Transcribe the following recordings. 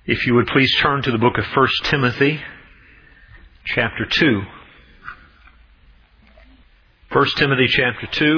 If you would please turn to the book of 1 Timothy, chapter 2. 1 Timothy chapter 2,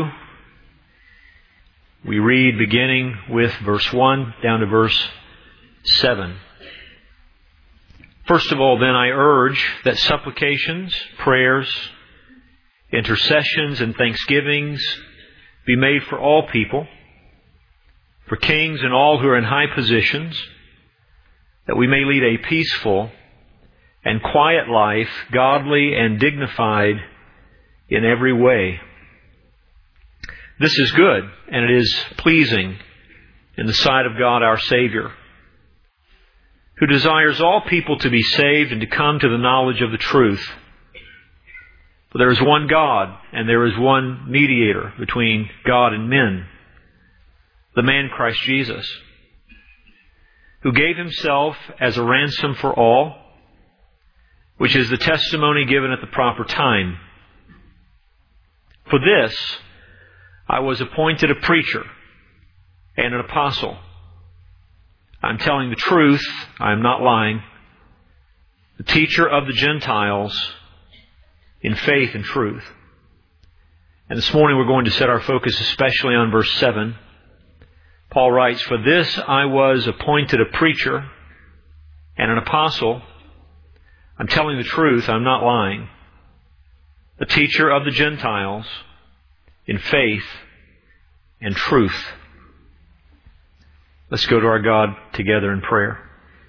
we read beginning with verse 1 down to verse 7. First of all, then, I urge that supplications, prayers, intercessions, and thanksgivings be made for all people, for kings and all who are in high positions, that we may lead a peaceful and quiet life, godly and dignified in every way. This is good, and it is pleasing in the sight of God our Savior, who desires all people to be saved and to come to the knowledge of the truth. For there is one God, and there is one mediator between God and men, the man Christ Jesus, who gave Himself as a ransom for all, which is the testimony given at the proper time. For this I was appointed a preacher and an apostle. I'm telling the truth, I am not lying, the teacher of the Gentiles in faith and truth. And this morning we're going to set our focus especially on verse 7. Paul writes, For this I was appointed a preacher and an apostle. I'm telling the truth, I'm not lying. The teacher of the Gentiles in faith and truth. Let's go to our God together in prayer.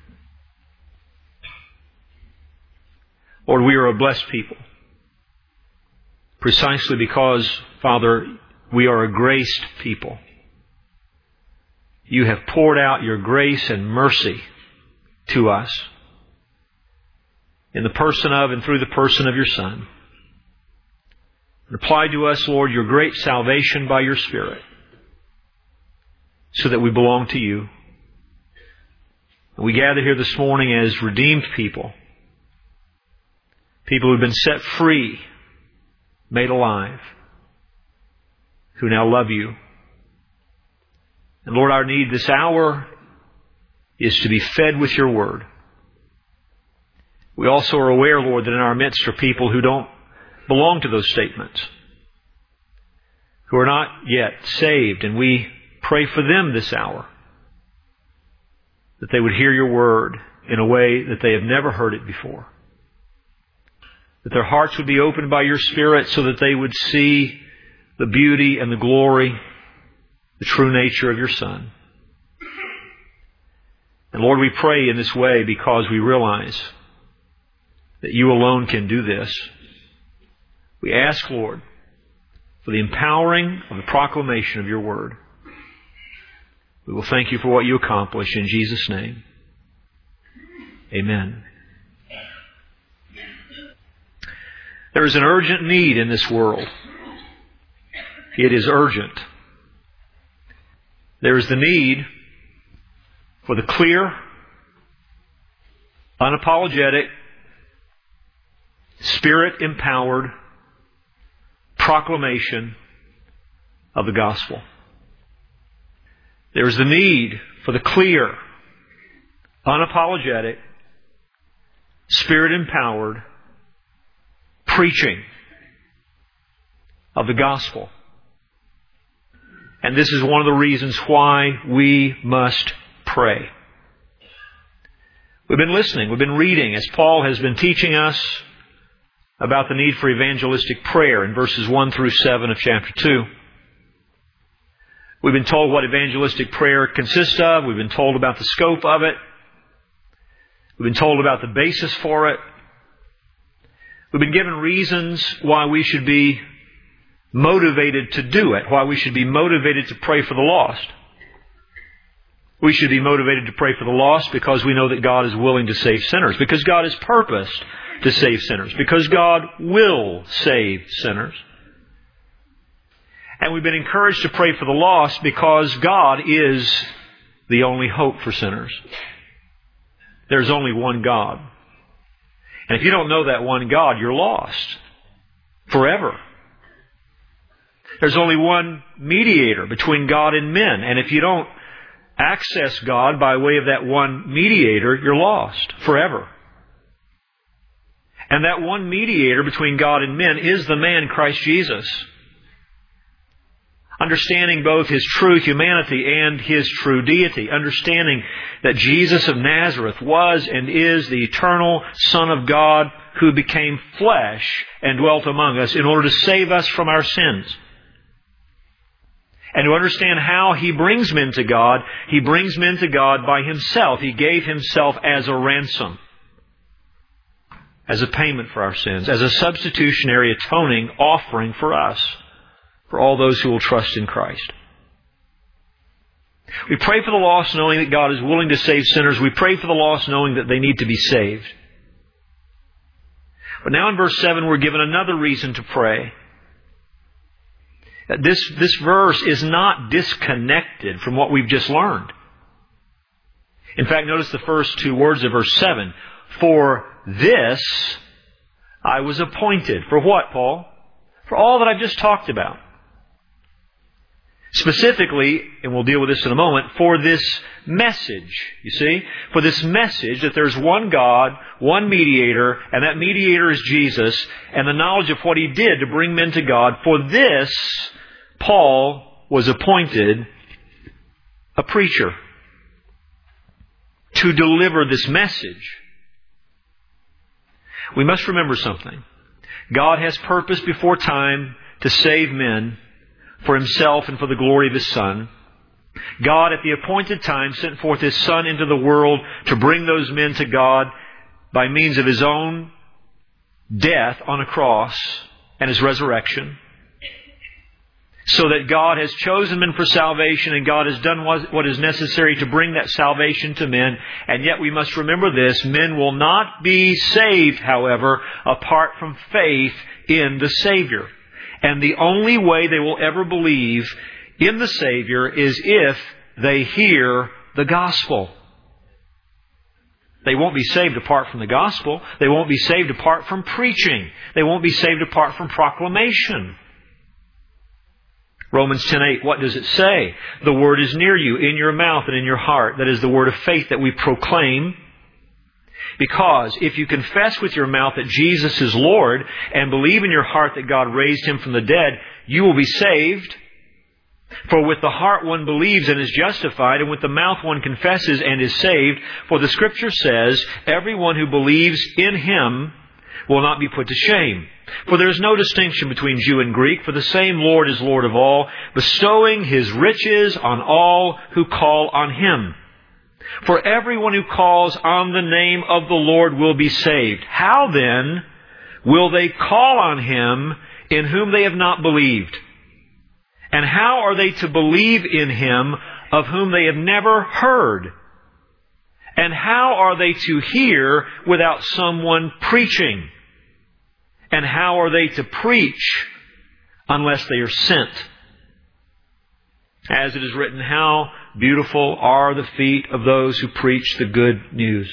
Lord, we are a blessed people. Precisely because, Father, we are a graced people. You have poured out your grace and mercy to us in the person of and through the person of your Son. And apply to us, Lord, your great salvation by your Spirit so that we belong to you. And we gather here this morning as redeemed people, people who have been set free, made alive, who now love you. And Lord, our need this hour is to be fed with your word. We also are aware, Lord, that in our midst are people who don't belong to those statements, who are not yet saved, and we pray for them this hour, that they would hear your word in a way that they have never heard it before, that their hearts would be opened by your Spirit so that they would see the beauty and the glory, the true nature of your Son. And Lord, we pray in this way because we realize that you alone can do this. We ask, Lord, for the empowering of the proclamation of your word. We will thank you for what you accomplish in Jesus' name. Amen. There is an urgent need in this world. It is urgent. There is the need for the clear, unapologetic, Spirit-empowered proclamation of the gospel. There is the need for the clear, unapologetic, Spirit-empowered preaching of the gospel. And this is one of the reasons why we must pray. We've been listening, we've been reading, as Paul has been teaching us about the need for evangelistic prayer in verses 1 through 7 of chapter 2. We've been told what evangelistic prayer consists of. We've been told about the scope of it. We've been told about the basis for it. We've been given reasons why we should be motivated to do it, why we should be motivated to pray for the lost. We should be motivated to pray for the lost because we know that God is willing to save sinners, because God has purposed to save sinners, because God will save sinners. And we've been encouraged to pray for the lost because God is the only hope for sinners. There's only one God. And if you don't know that one God, you're lost forever. There's only one mediator between God and men. And if you don't access God by way of that one mediator, you're lost forever. And that one mediator between God and men is the man Christ Jesus. Understanding both His true humanity and His true deity. Understanding that Jesus of Nazareth was and is the eternal Son of God who became flesh and dwelt among us in order to save us from our sins. And to understand how He brings men to God, He brings men to God by Himself. He gave Himself as a ransom, as a payment for our sins, as a substitutionary atoning offering for us, for all those who will trust in Christ. We pray for the lost knowing that God is willing to save sinners. We pray for the lost knowing that they need to be saved. But now in verse 7 we're given another reason to pray. This verse is not disconnected from what we've just learned. In fact, notice the first two words of verse 7. For this I was appointed. For what, Paul? For all that I've just talked about. Specifically, and we'll deal with this in a moment, for this message, you see? For this message that there's one God, one mediator, and that mediator is Jesus, and the knowledge of what He did to bring men to God. For this, Paul was appointed a preacher to deliver this message. We must remember something. God has purposed before time to save men for Himself and for the glory of His Son. God at the appointed time sent forth His Son into the world to bring those men to God by means of His own death on a cross and His resurrection. So that God has chosen men for salvation and God has done what is necessary to bring that salvation to men. And yet we must remember this. Men will not be saved, however, apart from faith in the Savior. And the only way they will ever believe in the Savior is if they hear the gospel. They won't be saved apart from the gospel. They won't be saved apart from preaching. They won't be saved apart from proclamation. Romans 10:8, what does it say? The word is near you, in your mouth and in your heart. That is the word of faith that we proclaim. Because if you confess with your mouth that Jesus is Lord and believe in your heart that God raised Him from the dead, you will be saved. For with the heart one believes and is justified, and with the mouth one confesses and is saved. For the Scripture says, everyone who believes in Him will not be put to shame. For there is no distinction between Jew and Greek, for the same Lord is Lord of all, bestowing His riches on all who call on Him. For everyone who calls on the name of the Lord will be saved. How then will they call on Him in whom they have not believed? And how are they to believe in Him of whom they have never heard? And how are they to hear without someone preaching? And how are they to preach unless they are sent? As it is written, how beautiful are the feet of those who preach the good news.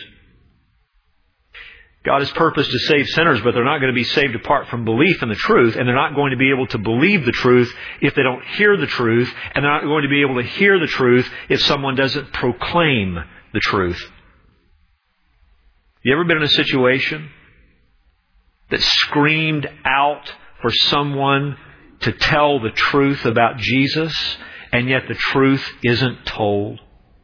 God has purposed to save sinners, but they're not going to be saved apart from belief in the truth, and they're not going to be able to believe the truth if they don't hear the truth, and they're not going to be able to hear the truth if someone doesn't proclaim the truth. You ever been in a situation that screamed out for someone to tell the truth about Jesus, and yet the truth isn't told?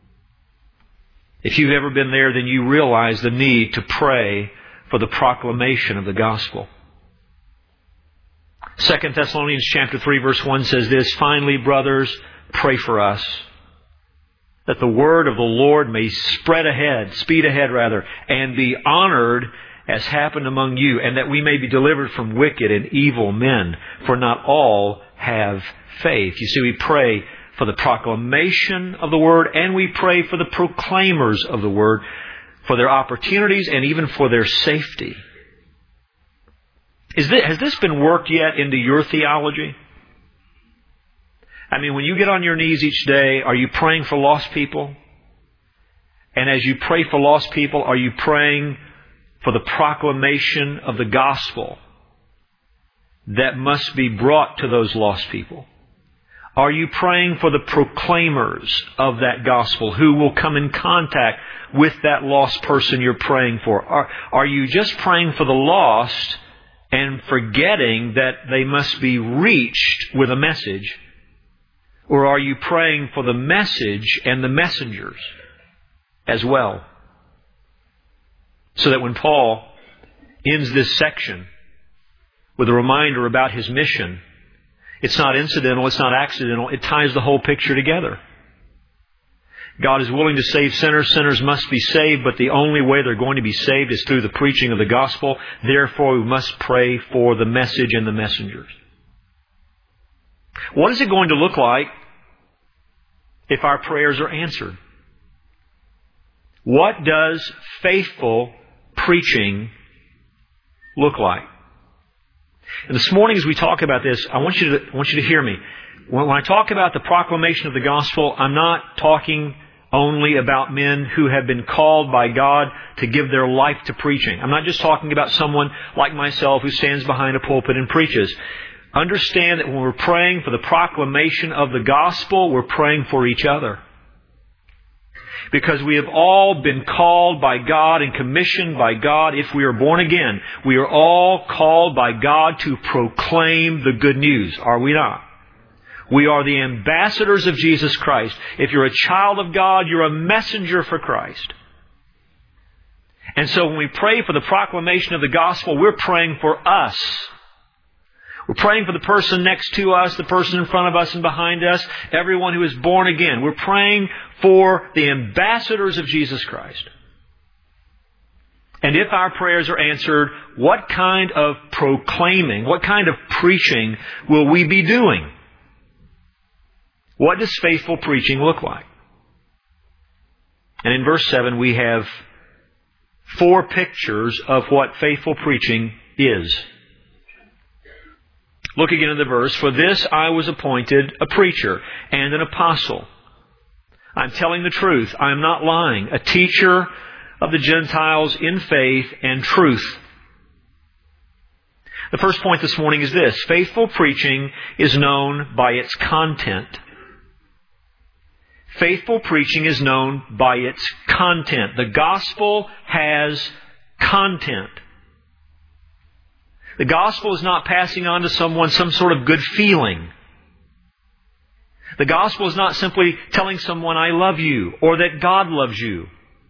If you've ever been there, then you realize the need to pray for the proclamation of the gospel. 2 Thessalonians chapter 3 verse 1 says this, finally, brothers, pray for us, that the word of the Lord may speed ahead, and be honored as happened among you, and that we may be delivered from wicked and evil men, for not all have faith. You see, we pray for the proclamation of the Word, and we pray for the proclaimers of the Word, for their opportunities and even for their safety. Has this been worked yet into your theology? I mean, when you get on your knees each day, are you praying for lost people? And as you pray for lost people, are you praying for the proclamation of the gospel that must be brought to those lost people? Are you praying for the proclaimers of that gospel who will come in contact with that lost person you're praying for? Are you just praying for the lost and forgetting that they must be reached with a message? Or are you praying for the message and the messengers as well? So that when Paul ends this section with a reminder about his mission, it's not incidental, it's not accidental, it ties the whole picture together. God is willing to save sinners. Sinners must be saved, but the only way they're going to be saved is through the preaching of the gospel. Therefore, we must pray for the message and the messengers. What is it going to look like if our prayers are answered? What does faithful preaching look like? And this morning as we talk about this, I want you to hear me. When I talk about the proclamation of the gospel, I'm not talking only about men who have been called by God to give their life to preaching. I'm not just talking about someone like myself who stands behind a pulpit and preaches. Understand that when we're praying for the proclamation of the gospel, we're praying for each other. Because we have all been called by God and commissioned by God. If we are born again, we are all called by God to proclaim the good news. Are we not? We are the ambassadors of Jesus Christ. If you're a child of God, you're a messenger for Christ. And so when we pray for the proclamation of the gospel, we're praying for us. We're praying for the person next to us, the person in front of us and behind us, everyone who is born again. We're praying for the ambassadors of Jesus Christ. And if our prayers are answered, what kind of proclaiming, what kind of preaching will we be doing? What does faithful preaching look like? And in verse 7 we have 4 pictures of what faithful preaching is. Look again at the verse. For this I was appointed a preacher and an apostle. I'm telling the truth. I am not lying. A teacher of the Gentiles in faith and truth. The first point this morning is this. Faithful preaching is known by its content. Faithful preaching is known by its content. The gospel has content. The gospel is not passing on to someone some sort of good feeling. The gospel is not simply telling someone, I love you, or that God loves you.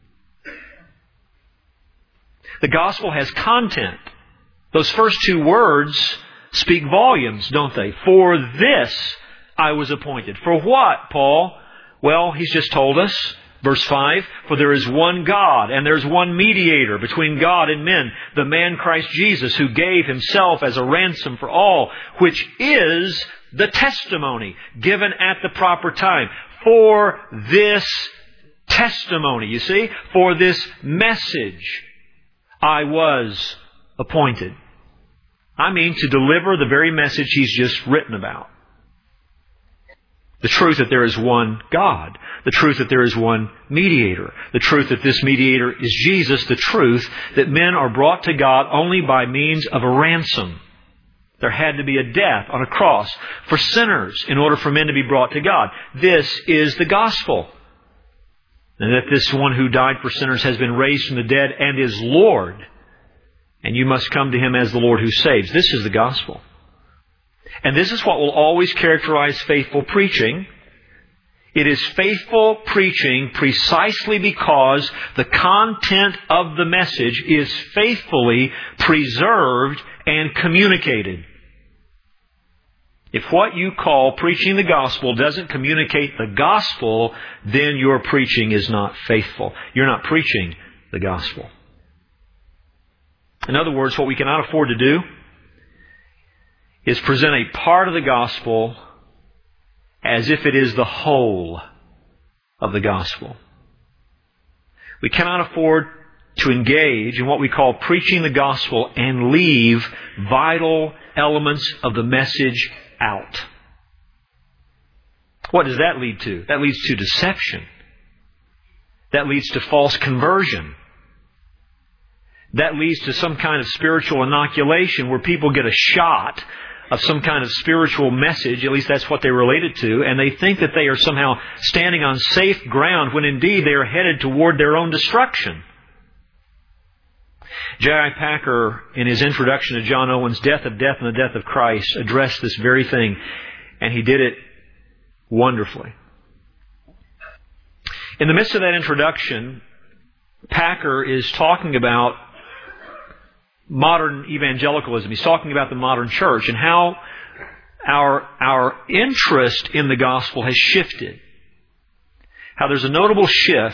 The gospel has content. Those first 2 words speak volumes, don't they? For this I was appointed. For what, Paul? Well, he's just told us, verse 5, for there is one God, and there's one mediator between God and men, the man Christ Jesus, who gave Himself as a ransom for all, which is the testimony given at the proper time. For this testimony, you see, for this message, I was appointed. I mean, to deliver the very message he's just written about. The truth that there is one God. The truth that there is one mediator. The truth that this mediator is Jesus. The truth that men are brought to God only by means of a ransom. There had to be a death on a cross for sinners in order for men to be brought to God. This is the gospel. And that this one who died for sinners has been raised from the dead and is Lord. And you must come to Him as the Lord who saves. This is the gospel. And this is what will always characterize faithful preaching. It is faithful preaching precisely because the content of the message is faithfully preserved and communicated. If what you call preaching the gospel doesn't communicate the gospel, then your preaching is not faithful. You're not preaching the gospel. In other words, what we cannot afford to do is present a part of the gospel as if it is the whole of the gospel. We cannot afford to engage in what we call preaching the gospel and leave vital elements of the message out. What does that lead to? That leads to deception. That leads to false conversion. That leads to some kind of spiritual inoculation where people get a shot of some kind of spiritual message, at least that's what they relate it to, and they think that they are somehow standing on safe ground when indeed they are headed toward their own destruction. J.I. Packer, in his introduction to John Owen's Death of Death and the Death of Christ, addressed this very thing, and he did it wonderfully. In the midst of that introduction, Packer is talking about modern evangelicalism. He's talking about the modern church and how our interest in the gospel has shifted. How there's a notable shift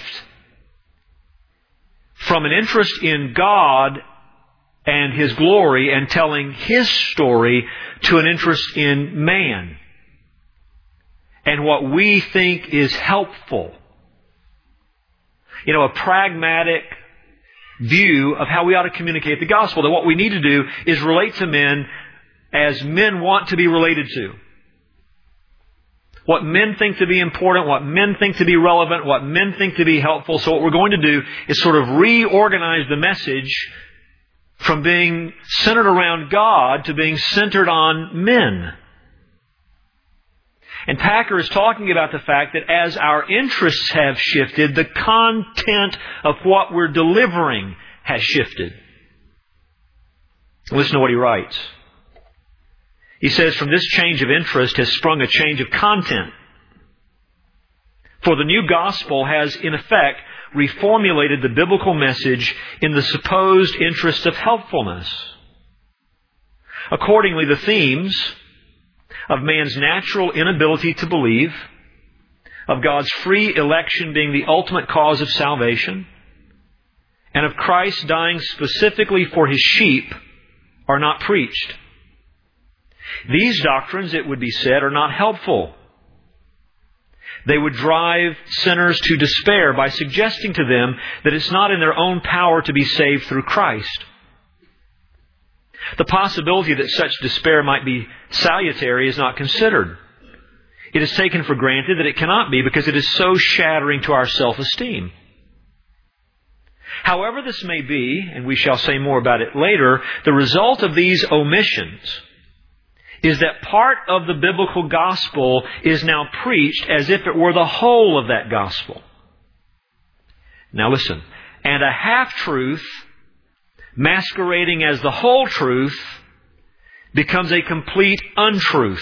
from an interest in God and His glory and telling His story to an interest in man and what we think is helpful. A pragmatic view of how we ought to communicate the gospel. That what we need to do is relate to men as men want to be related to. What men think to be important, what men think to be relevant, what men think to be helpful. So what we're going to do is sort of reorganize the message from being centered around God to being centered on men. And Packer is talking about the fact that as our interests have shifted, the content of what we're delivering has shifted. Listen to what he writes. He says, from this change of interest has sprung a change of content. For the new gospel has, in effect, reformulated the biblical message in the supposed interest of helpfulness. Accordingly, the themes of man's natural inability to believe, of God's free election being the ultimate cause of salvation, and of Christ dying specifically for His sheep are not preached. These doctrines, it would be said, are not helpful. They would drive sinners to despair by suggesting to them that it's not in their own power to be saved through Christ. The possibility that such despair might be salutary is not considered. It is taken for granted that it cannot be because it is so shattering to our self-esteem. However this may be, and we shall say more about it later, the result of these omissions is that part of the biblical gospel is now preached as if it were the whole of that gospel. Now listen, and a half-truth masquerading as the whole truth becomes a complete untruth.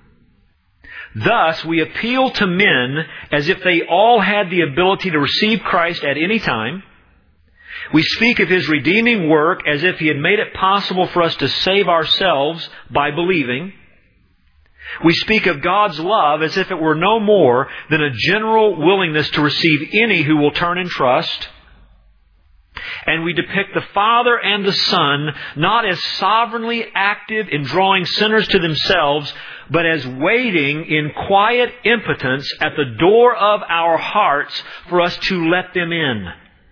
Thus, we appeal to men as if they all had the ability to receive Christ at any time. We speak of His redeeming work as if He had made it possible for us to save ourselves by believing. We speak of God's love as if it were no more than a general willingness to receive any who will turn and trust. And we depict the Father and the Son not as sovereignly active in drawing sinners to themselves, but as waiting in quiet impotence at the door of our hearts for us to let them in.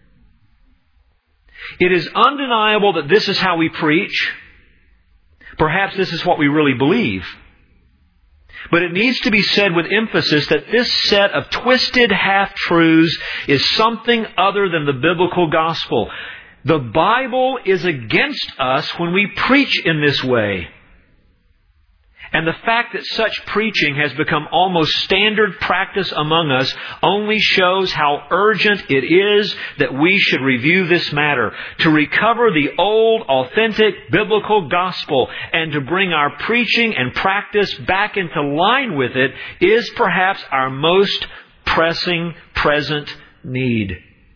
It is undeniable that this is how we preach. Perhaps this is what we really believe. But it needs to be said with emphasis that this set of twisted half-truths is something other than the biblical gospel. The Bible is against us when we preach in this way. And the fact that such preaching has become almost standard practice among us only shows how urgent it is that we should review this matter, to recover the old, authentic, biblical gospel, and to bring our preaching and practice back into line with it is perhaps our most pressing present need.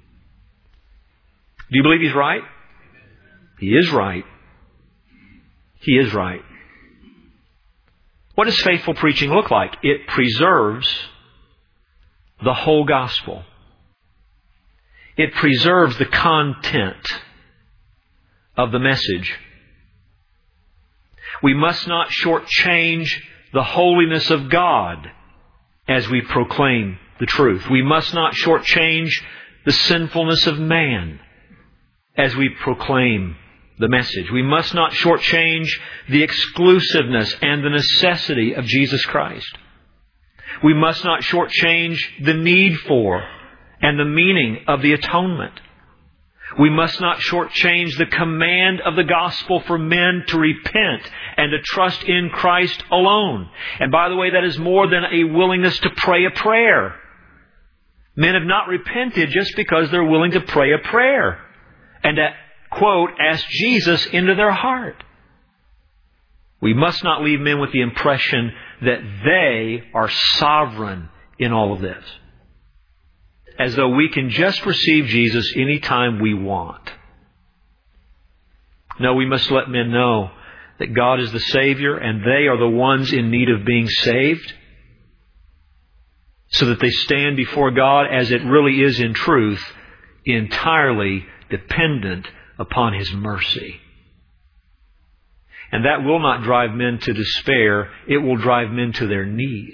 Do you believe he's right? He is right. He is right. What does faithful preaching look like? It preserves the whole gospel. It preserves the content of the message. We must not shortchange the holiness of God as we proclaim the truth. We must not shortchange the sinfulness of man as we proclaim the message. We must not shortchange the exclusiveness and the necessity of Jesus Christ. We must not shortchange the need for and the meaning of the atonement. We must not shortchange the command of the gospel for men to repent and to trust in Christ alone. And by the way, that is more than a willingness to pray a prayer. Men have not repented just because they're willing to pray a prayer and to, quote, ask Jesus into their heart. We must not leave men with the impression that they are sovereign in all of this, as though we can just receive Jesus anytime we want. No, we must let men know that God is the Savior and they are the ones in need of being saved, so that they stand before God as it really is in truth, entirely dependent upon His mercy. And that will not drive men to despair. It will drive men to their knees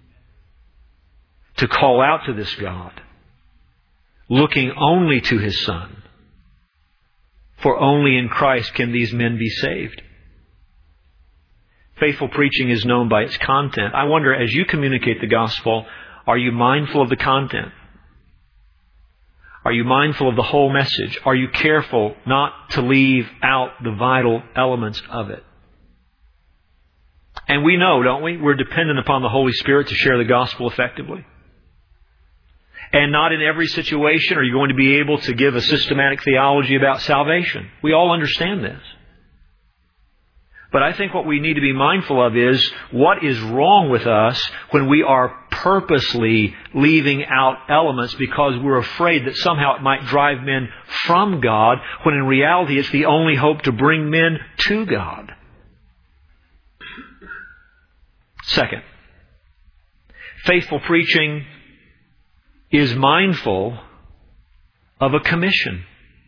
to call out to this God, looking only to His Son. For only in Christ can these men be saved. Faithful preaching is known by its content. I wonder, as you communicate the gospel, are you mindful of the content? Are you mindful of the whole message? Are you careful not to leave out the vital elements of it? And we know, don't we? We're dependent upon the Holy Spirit to share the gospel effectively. And not in every situation are you going to be able to give a systematic theology about salvation. We all understand this. But I think what we need to be mindful of is what is wrong with us when we are purposely leaving out elements because we're afraid that somehow it might drive men from God, when in reality it's the only hope to bring men to God. Second, faithful preaching is mindful of a commission.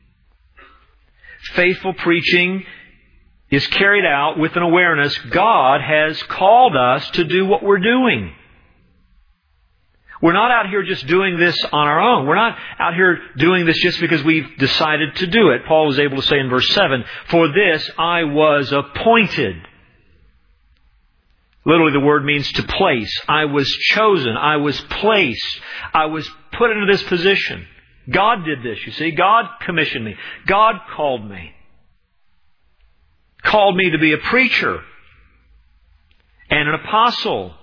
Faithful preaching is carried out with an awareness God has called us to do what we're doing. We're not out here just doing this on our own. We're not out here doing this just because we've decided to do it. Paul was able to say in verse 7, "For this I was appointed." Literally, the word means to place. I was chosen. I was placed. I was put into this position. God did this, you see. God commissioned me. God called me. Called me to be a preacher and an apostle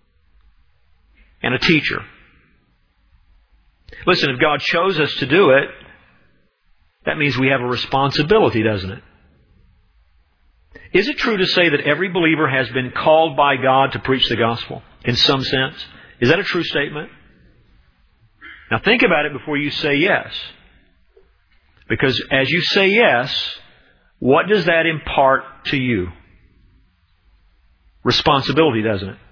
and a teacher. Listen, if God chose us to do it, that means we have a responsibility, doesn't it? Is it true to say that every believer has been called by God to preach the gospel in some sense? Is that a true statement? Now think about it before you say yes. Because as you say yes, what does that impart to you? Responsibility, doesn't it?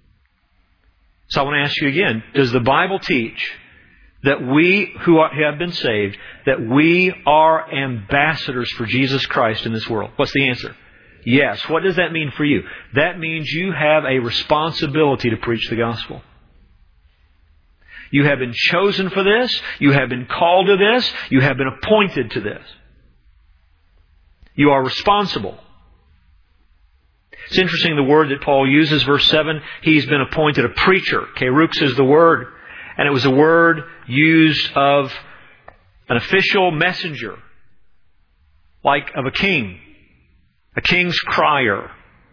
So I want to ask you again, does the Bible teach that we who have been saved, that we are ambassadors for Jesus Christ in this world? What's the answer? Yes. What does that mean for you? That means you have a responsibility to preach the gospel. You have been chosen for this. You have been called to this. You have been appointed to this. You are responsible. It's interesting the word that Paul uses, verse 7, he's been appointed a preacher. Kerux is the word. And it was a word used of an official messenger, like of a king's crier.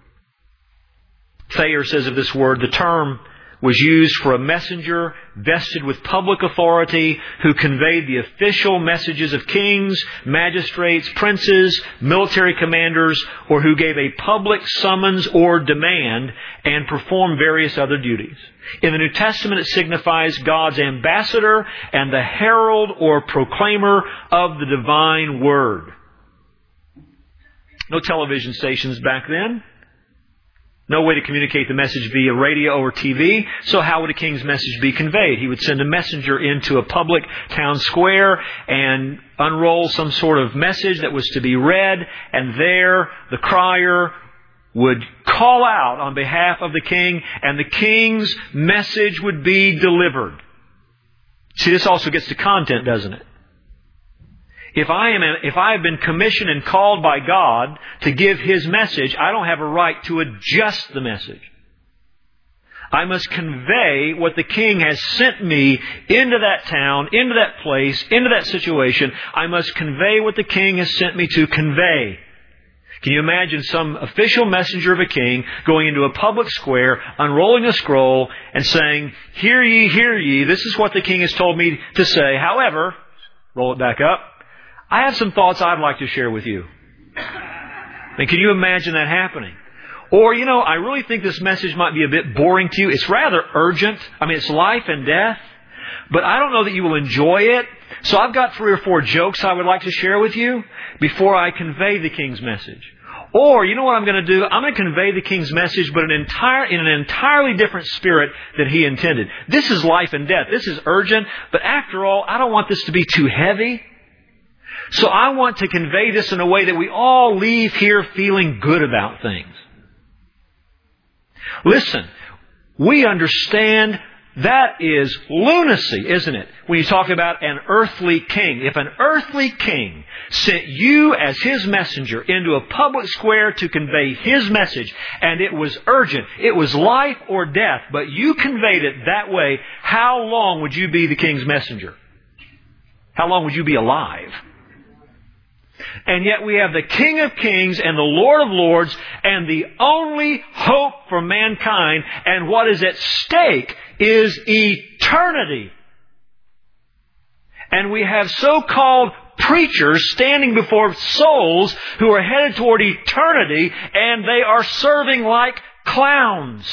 Thayer says of this word, the term was used for a messenger vested with public authority who conveyed the official messages of kings, magistrates, princes, military commanders, or who gave a public summons or demand and performed various other duties. In the New Testament, it signifies God's ambassador and the herald or proclaimer of the divine word. No television stations back then. No way to communicate the message via radio or TV. So how would a king's message be conveyed? He would send a messenger into a public town square and unroll some sort of message that was to be read. And there the crier would call out on behalf of the king, and the king's message would be delivered. See, this also gets to content, doesn't it? If I have been commissioned and called by God to give His message, I don't have a right to adjust the message. I must convey what the King has sent me into that town, into that place, into that situation. I must convey what the King has sent me to convey. Can you imagine some official messenger of a king going into a public square, unrolling a scroll, and saying, "Hear ye, this is what the king has told me to say. However," roll it back up, "I have some thoughts I'd like to share with you." And can you imagine that happening? Or, I really think this message might be a bit boring to you. It's rather urgent. It's life and death. But I don't know that you will enjoy it. So I've got 3 or 4 jokes I would like to share with you before I convey the king's message. Or, you know what I'm going to do? I'm going to convey the king's message, but in an entirely different spirit than he intended. This is life and death. This is urgent. But after all, I don't want this to be too heavy. So I want to convey this in a way that we all leave here feeling good about things. Listen, we understand that is lunacy, isn't it? When you talk about an earthly king. If an earthly king sent you as his messenger into a public square to convey his message, and it was urgent, it was life or death, but you conveyed it that way, how long would you be the king's messenger? How long would you be alive? And yet we have the King of Kings and the Lord of Lords and the only hope for mankind, and what is at stake is eternity. And we have so-called preachers standing before souls who are headed toward eternity, and they are serving like clowns.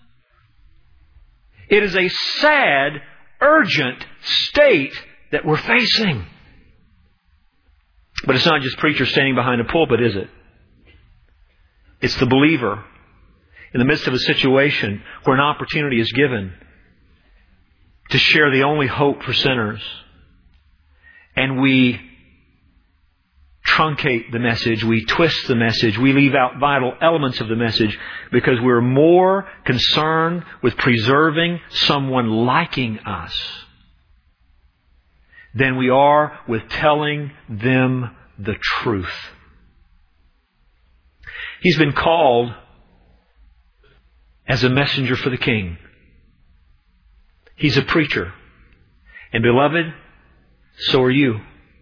It is a sad, urgent state that we're facing. But it's not just preachers standing behind a pulpit, is it? It's the believer in the midst of a situation where an opportunity is given to share the only hope for sinners. And we truncate the message, we twist the message, we leave out vital elements of the message because we're more concerned with preserving someone liking us than we are with telling them the truth. He's been called as a messenger for the King. He's a preacher. And beloved, so are you.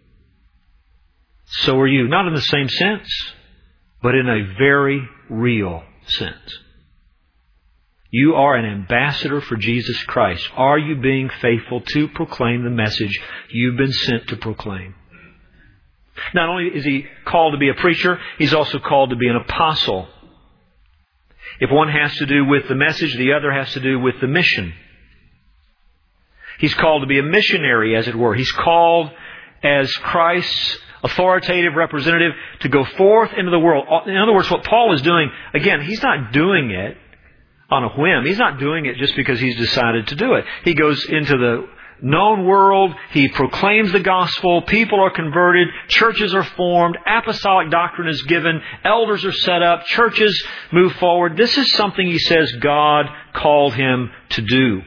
So are you. Not in the same sense, but in a very real sense. You are an ambassador for Jesus Christ. Are you being faithful to proclaim the message you've been sent to proclaim? Not only is he called to be a preacher, he's also called to be an apostle. If one has to do with the message, the other has to do with the mission. He's called to be a missionary, as it were. He's called as Christ's authoritative representative to go forth into the world. In other words, what Paul is doing, again, he's not doing it on a whim. He's not doing it just because he's decided to do it. He goes into the known world. He proclaims the gospel. People are converted. Churches are formed. Apostolic doctrine is given. Elders are set up. Churches move forward. This is something he says God called him to do.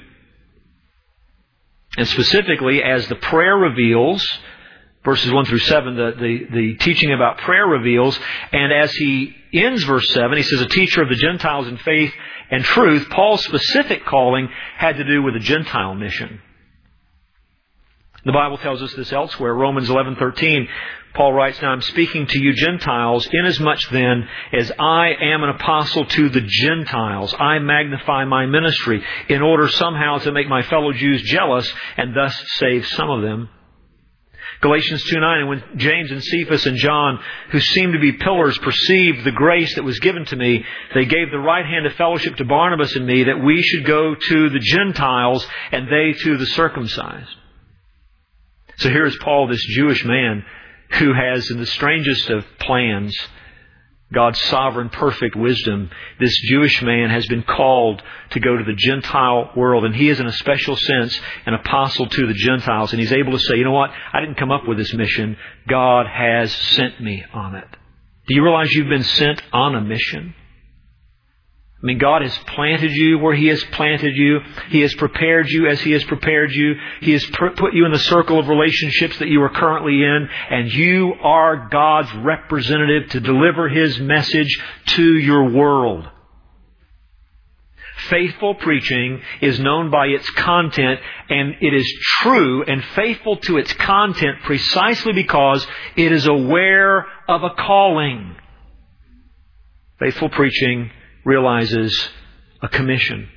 And specifically, as the prayer reveals, verses 1 through 7, the teaching about prayer reveals, and as he ends verse 7, he says, a teacher of the Gentiles in faith and truth. Paul's specific calling had to do with the Gentile mission. The Bible tells us this elsewhere. Romans 11:13, Paul writes, now I'm speaking to you Gentiles, inasmuch then as I am an apostle to the Gentiles, I magnify my ministry in order somehow to make my fellow Jews jealous and thus save some of them. Galatians 2:9, and when James and Cephas and John, who seemed to be pillars, perceived the grace that was given to me, they gave the right hand of fellowship to Barnabas and me, that we should go to the Gentiles and they to the circumcised. So here is Paul, this Jewish man, who has, in the strangest of plans, God's sovereign, perfect wisdom, this Jewish man has been called to go to the Gentile world. And he is, in a special sense, an apostle to the Gentiles. And he's able to say, you know what? I didn't come up with this mission. God has sent me on it. Do you realize you've been sent on a mission? I mean, God has planted you where He has planted you. He has prepared you as He has prepared you. He has put you in the circle of relationships that you are currently in. And you are God's representative to deliver His message to your world. Faithful preaching is known by its content, and it is true and faithful to its content precisely because it is aware of a calling. Faithful preaching realizes a commission.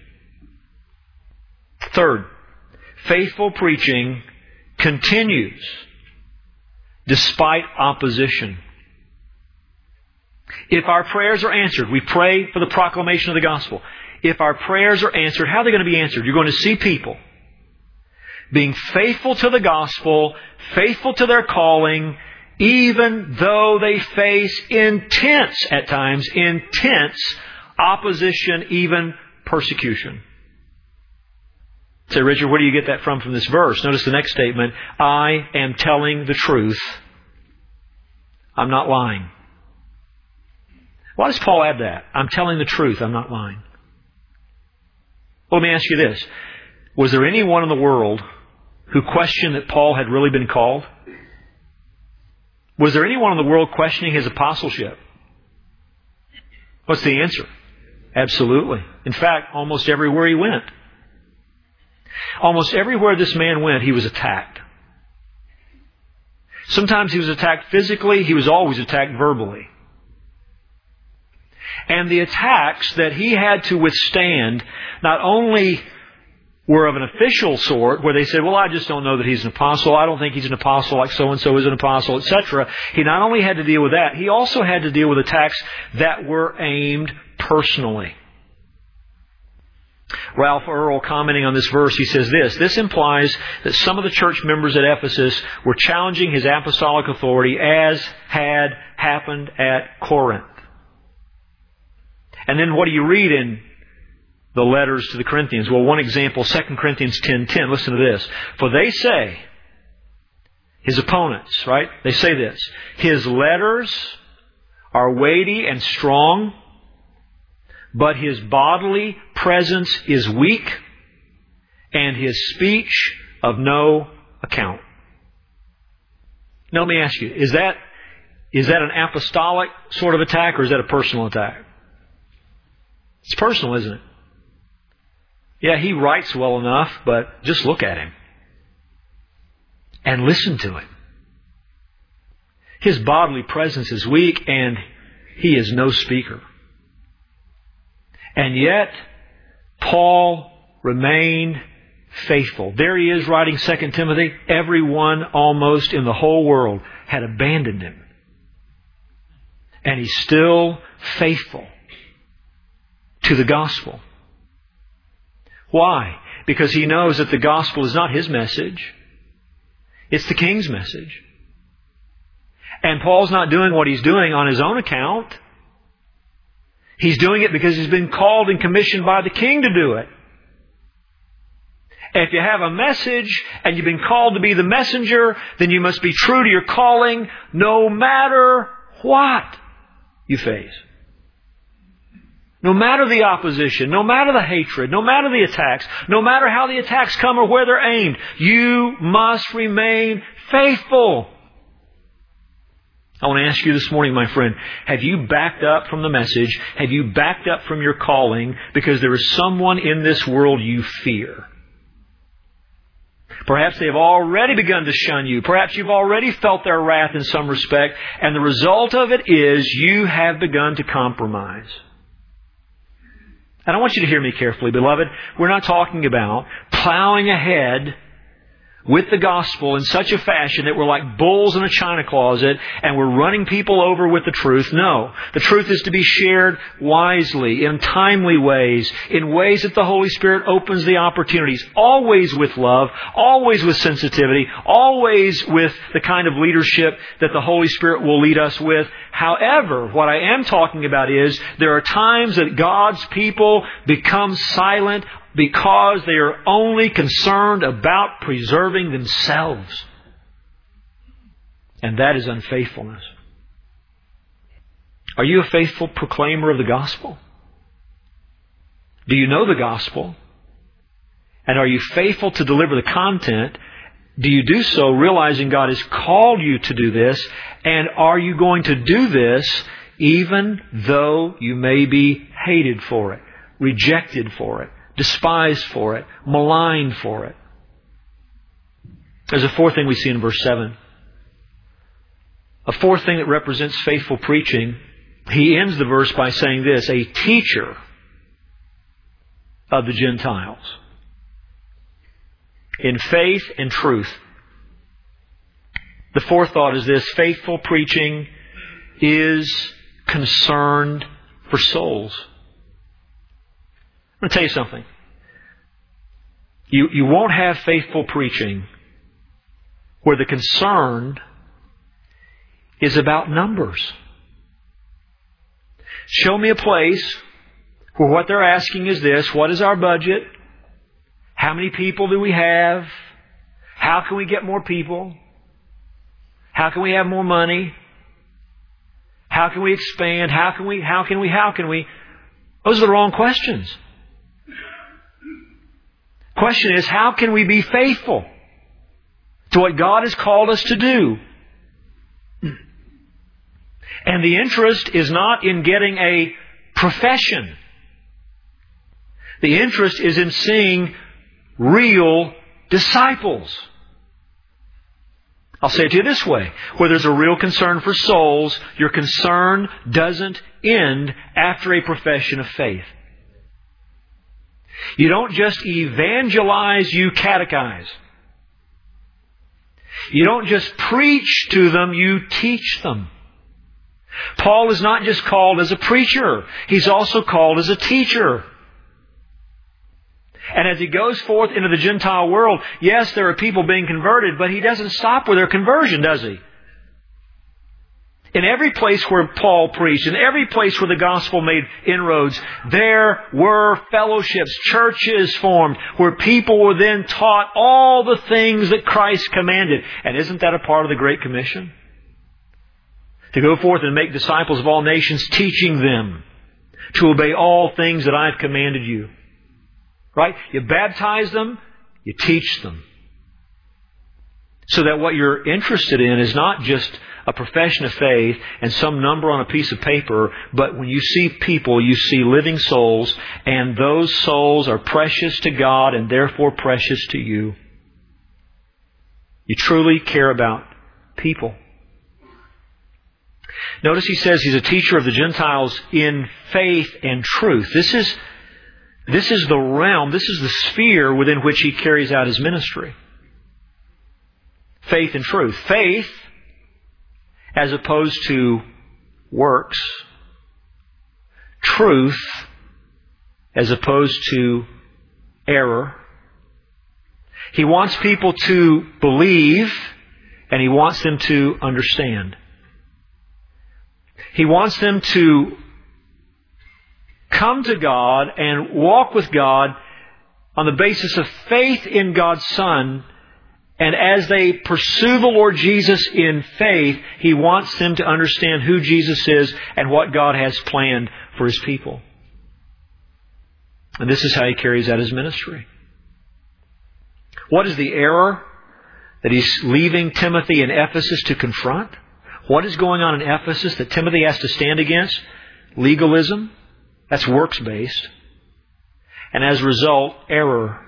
Third, faithful preaching continues despite opposition. If our prayers are answered, we pray for the proclamation of the gospel. If our prayers are answered, how are they going to be answered? You're going to see people being faithful to the gospel, faithful to their calling, even though they face at times, intense opposition, even persecution. Say, Richard, where do you get that from this verse? Notice the next statement. I am telling the truth. I'm not lying. Why does Paul add that? I'm telling the truth. I'm not lying. Well, let me ask you this. Was there anyone in the world who questioned that Paul had really been called? Was there anyone in the world questioning his apostleship? What's the answer? Absolutely. In fact, almost everywhere he went. Almost everywhere this man went, he was attacked. Sometimes he was attacked physically. He was always attacked verbally. And the attacks that he had to withstand not only were of an official sort, where they said, well, I just don't know that he's an apostle. I don't think he's an apostle like so-and-so is an apostle, etc. He not only had to deal with that, he also had to deal with attacks that were aimed personally. Ralph Earl, commenting on this verse, he says this implies that some of the church members at Ephesus were challenging his apostolic authority, as had happened at Corinth. And then what do you read in the letters to the Corinthians? Well, one example, 2 Corinthians 10:10. Listen to this. For they say, his opponents, right? They say this. His letters are weighty and strong, but his bodily presence is weak, and his speech of no account. Now let me ask you, is that an apostolic sort of attack, or is that a personal attack? It's personal, isn't it? Yeah, he writes well enough, but just look at him. And listen to him. His bodily presence is weak, and he is no speaker. And yet, Paul remained faithful. There he is writing 2 Timothy. Everyone almost in the whole world had abandoned him. And he's still faithful to the gospel. Why? Because he knows that the gospel is not his message. It's the King's message. And Paul's not doing what he's doing on his own account. He's doing it because he's been called and commissioned by the King to do it. And if you have a message and you've been called to be the messenger, then you must be true to your calling no matter what you face. No matter the opposition, no matter the hatred, no matter the attacks, no matter how the attacks come or where they're aimed, you must remain faithful. I want to ask you this morning, my friend, have you backed up from the message? Have you backed up from your calling because there is someone in this world you fear? Perhaps they've already begun to shun you. Perhaps you've already felt their wrath in some respect, and the result of it is you have begun to compromise. And I want you to hear me carefully, beloved. We're not talking about plowing ahead with the gospel in such a fashion that we're like bulls in a china closet and we're running people over with the truth. No. The truth is to be shared wisely, in timely ways, in ways that the Holy Spirit opens the opportunities, always with love, always with sensitivity, always with the kind of leadership that the Holy Spirit will lead us with. However, what I am talking about is there are times that God's people become silent because they are only concerned about preserving themselves. And that is unfaithfulness. Are you a faithful proclaimer of the gospel? Do you know the gospel? And are you faithful to deliver the content? Do you do so realizing God has called you to do this? And are you going to do this even though you may be hated for it? rejected for it, despised for it, maligned for it. There's a fourth thing we see in verse 7. A fourth thing that represents faithful preaching. He ends the verse by saying this, a teacher of the Gentiles in faith and truth. The fourth thought is this, faithful preaching is concerned for souls. I'm going to tell you something. You won't have faithful preaching where the concern is about numbers. Show me a place where what they're asking is this, what is our budget? How many people do we have? How can we get more people? How can we have more money? How can we expand? How can we? Those are the wrong questions. Question is, how can we be faithful to what God has called us to do? And the interest is not in getting a profession. The interest is in seeing real disciples. I'll say it to you this way. Where there's a real concern for souls, your concern doesn't end after a profession of faith. You don't just evangelize, you catechize. You don't just preach to them, you teach them. Paul is not just called as a preacher. He's also called as a teacher. And as he goes forth into the Gentile world, yes, there are people being converted, but he doesn't stop with their conversion, does he? In every place where Paul preached, in every place where the gospel made inroads, there were fellowships, churches formed, where people were then taught all the things that Christ commanded. And isn't that a part of the Great Commission? To go forth and make disciples of all nations, teaching them to obey all things that I've commanded you. Right? You baptize them, you teach them. So that what you're interested in is not just a profession of faith and some number on a piece of paper, but when you see people, you see living souls, and those souls are precious to God and therefore precious to you. You truly care about people. Notice he says he's a teacher of the Gentiles in faith and truth. This is the realm, this is the sphere within which he carries out his ministry. Faith and truth. Faith as opposed to works. Truth as opposed to error. He wants people to believe, and he wants them to understand. He wants them to come to God and walk with God on the basis of faith in God's Son. And as they pursue the Lord Jesus in faith, He wants them to understand who Jesus is and what God has planned for His people. And this is how He carries out His ministry. What is the error that He's leaving Timothy in Ephesus to confront? What is going on in Ephesus that Timothy has to stand against? Legalism. That's works-based. And as a result, error.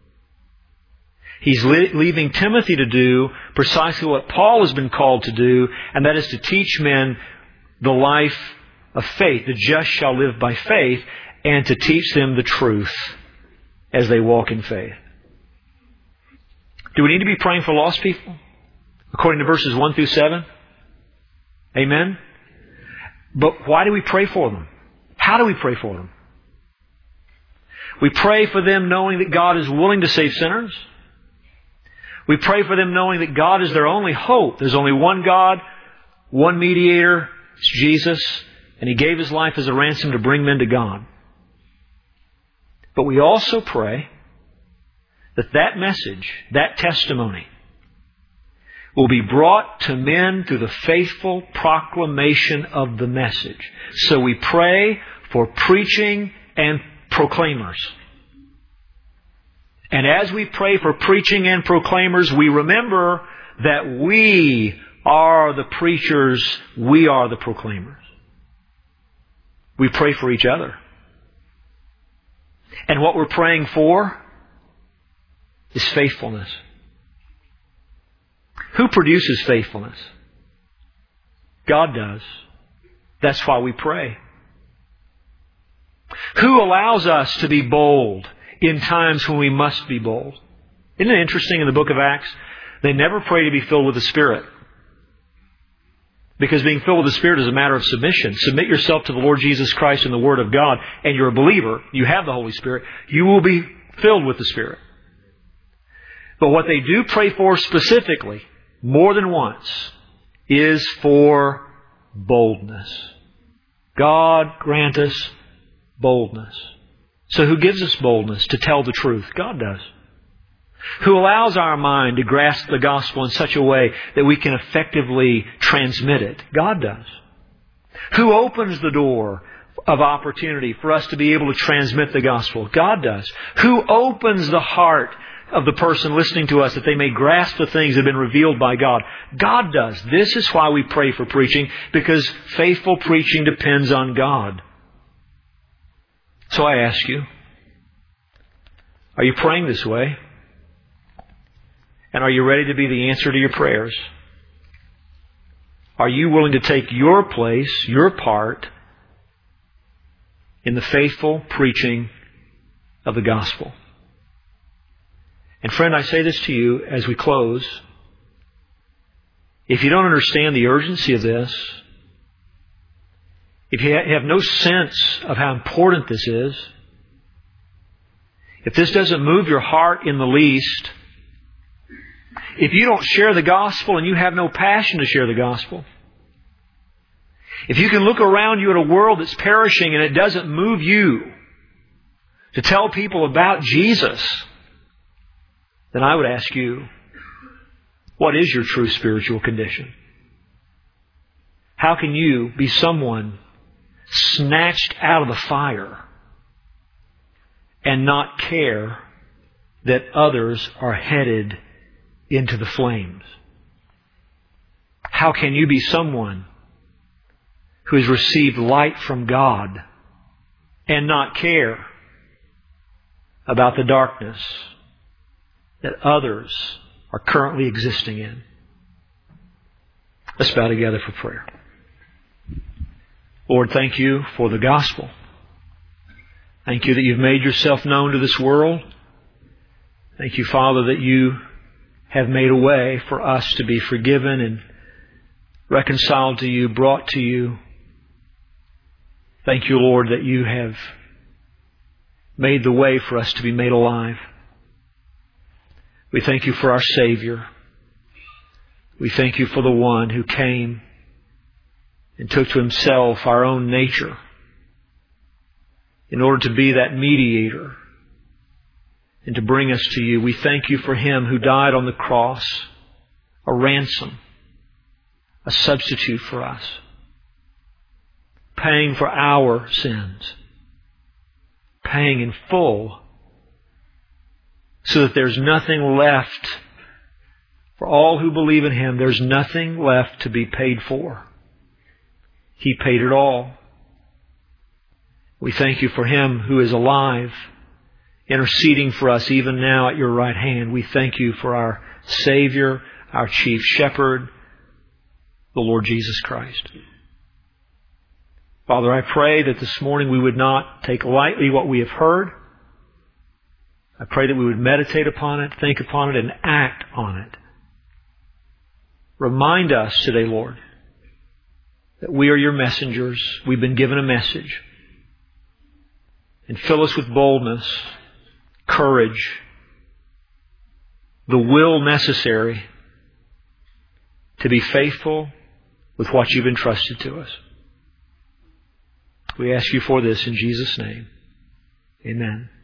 He's leaving Timothy to do precisely what Paul has been called to do, and that is to teach men the life of faith. The just shall live by faith, and to teach them the truth as they walk in faith. Do we need to be praying for lost people? According to verses 1 through 7? Amen? But why do we pray for them? How do we pray for them? We pray for them knowing that God is willing to save sinners. We pray for them knowing that God is their only hope. There's only one God, one mediator, it's Jesus, and He gave His life as a ransom to bring men to God. But we also pray that that message, that testimony, will be brought to men through the faithful proclamation of the message. So we pray for preaching and proclaimers. And as we pray for preaching and proclaimers, we remember that we are the preachers, we are the proclaimers. We pray for each other. And what we're praying for is faithfulness. Who produces faithfulness? God does. That's why we pray. Who allows us to be bold in times when we must be bold? Isn't it interesting in the book of Acts? They never pray to be filled with the Spirit. Because being filled with the Spirit is a matter of submission. Submit yourself to the Lord Jesus Christ and the Word of God, and you're a believer. You have the Holy Spirit. You will be filled with the Spirit. But what they do pray for specifically, more than once, is for boldness. God grant us boldness. So who gives us boldness to tell the truth? God does. Who allows our mind to grasp the gospel in such a way that we can effectively transmit it? God does. Who opens the door of opportunity for us to be able to transmit the gospel? God does. Who opens the heart of the person listening to us that they may grasp the things that have been revealed by God? God does. This is why we pray for preaching, because faithful preaching depends on God. So I ask you, are you praying this way? And are you ready to be the answer to your prayers? Are you willing to take your place, your part, in the faithful preaching of the gospel? And friend, I say this to you as we close. If you don't understand the urgency of this, if you have no sense of how important this is, if this doesn't move your heart in the least, if you don't share the gospel and you have no passion to share the gospel, if you can look around you at a world that's perishing and it doesn't move you to tell people about Jesus, then I would ask you, what is your true spiritual condition? How can you be someone snatched out of the fire and not care that others are headed into the flames? How can you be someone who has received light from God and not care about the darkness that others are currently existing in? Let's bow together for prayer. Lord, thank you for the gospel. Thank you that you've made yourself known to this world. Thank you, Father, that you have made a way for us to be forgiven and reconciled to you, brought to you. Thank you, Lord, that you have made the way for us to be made alive. We thank you for our Savior. We thank you for the one who came and took to himself our own nature in order to be that mediator and to bring us to you. We thank you for him who died on the cross, a ransom, a substitute for us, paying for our sins, paying in full, so that there's nothing left for all who believe in him. There's nothing left to be paid for. He paid it all. We thank you for him who is alive, interceding for us even now at your right hand. We thank you for our Savior, our chief shepherd, the Lord Jesus Christ. Father, I pray that this morning we would not take lightly what we have heard. I pray that we would meditate upon it, think upon it, and act on it. Remind us today, Lord, that we are your messengers. We've been given a message. And fill us with boldness, courage, the will necessary to be faithful with what you've entrusted to us. We ask you for this in Jesus' name. Amen.